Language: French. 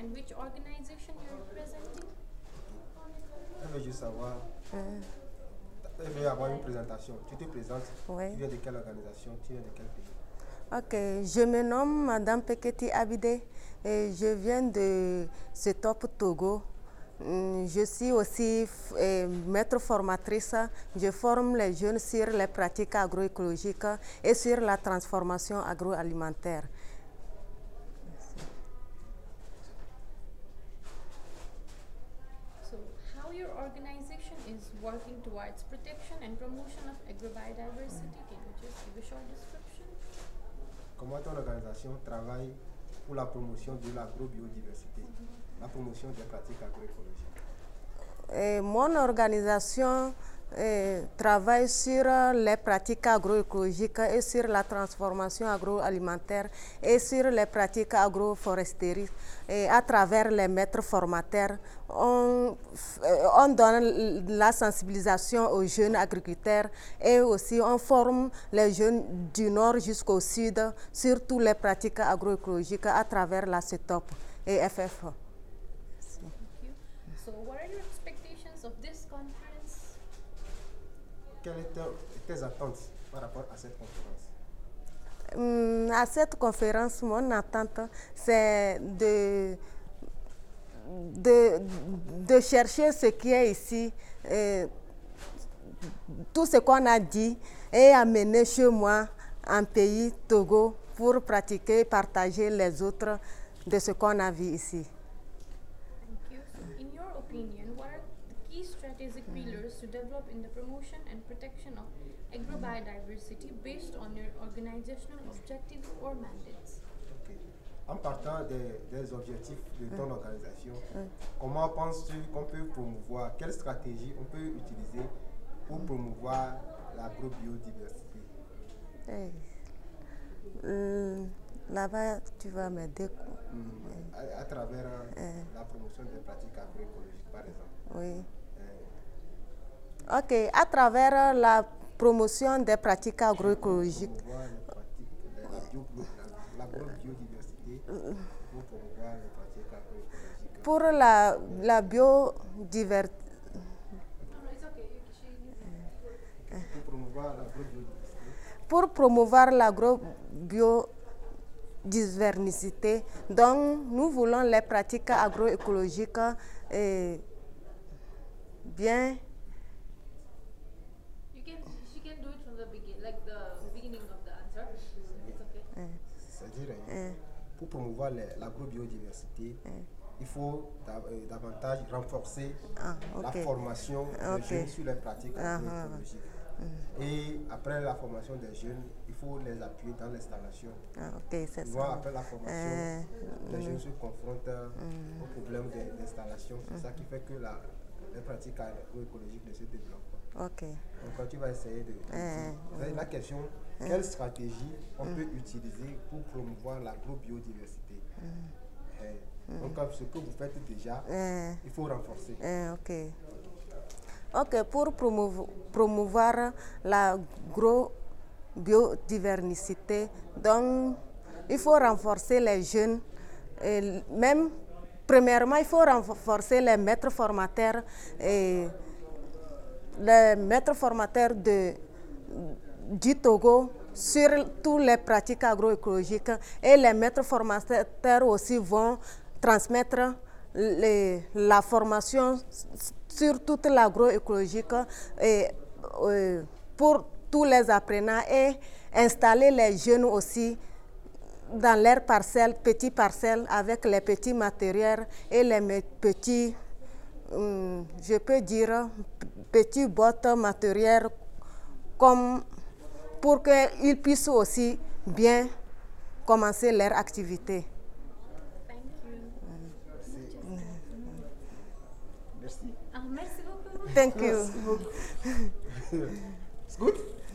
and which organization you're representing? Je veux juste savoir, je veux avoir une présentation. Tu te présentes, Oui. tu viens de quelle organisation, tu viens de quel pays? Ok, je me nomme Madame Peketi Abide et je viens de Setop, Togo. Je suis aussi maître formatrice. Je forme les jeunes sur les pratiques agroécologiques et sur la transformation agroalimentaire. So, how your organization is working towards protection and promotion of agrobiodiversity? Can you just give a short description? Comment ton organisation travaille pour la promotion de l'agrobiodiversité, la promotion des pratiques agroécologiques? Mon organisation travaille sur les pratiques agroécologiques et sur la transformation agroalimentaire et sur les pratiques agroforesteries. Et à travers les maîtres formateurs, on donne la sensibilisation aux jeunes agriculteurs et aussi on forme les jeunes du nord jusqu'au sud sur toutes les pratiques agroécologiques à travers la CETOP et FFA. So, what are your expectations of this conference? Quelles étaient tes attentes par rapport à cette conférence? À cette conférence, mon attente, c'est de chercher ce qui est ici, tout ce qu'on a dit, et amener chez moi, en pays, Togo, pour pratiquer et partager les autres de ce qu'on a vu ici. Thank you. So, in your opinion, what are the key strategic pillars to develop in the promotion and protection of agrobiodiversity based on your organizational objectives or mandates? Ok. En partant des objectifs de ton organisation, comment penses-tu qu'on peut promouvoir, quelle stratégie on peut utiliser pour promouvoir l'agrobiodiversité? Là-bas, tu vas m'aider. À travers la promotion des pratiques agroécologiques, par exemple. Oui. Ok, à travers la promotion des pratiques agroécologiques. Promouvoir les pratiques, l'agrobiodiversité, pour promouvoir les pratiques agroécologiques. Pour la biodiversité. Pour promouvoir l'agrobiodiversité. Pour promouvoir l'agrobiodiversité, donc nous voulons les pratiques agroécologiques bien. She can do it from the beginning, like the beginning of the answer. It's okay. C'est-à-dire, pour promouvoir l'agrobiodiversité, il faut davantage renforcer la formation des jeunes sur les pratiques agroécologiques. Et après la formation des jeunes, il faut les appuyer dans l'installation. Après la formation, les jeunes se confrontent au problème d'installation. C'est ça qui fait que les pratiques agroécologiques ne se développent pas. Donc quand tu vas essayer de... la question, quelle stratégie on peut utiliser pour promouvoir l'agrobiodiversité? Donc ce que vous faites déjà, il faut renforcer. Pour promouvoir l'agrobiodiversité, donc il faut renforcer les jeunes, et même premièrement il faut renforcer les maîtres formateurs du Togo sur toutes les pratiques agroécologiques, et les maîtres formateurs aussi vont transmettre la formation sur toute l'agroécologique pour tous les apprenants et installer les jeunes aussi dans leurs parcelles, petites parcelles avec les petits matériels et les petits, je peux dire, petits bottes matériels comme pour qu'ils puissent aussi bien commencer leur activité. Merci. Merci beaucoup. Thank you. It's good.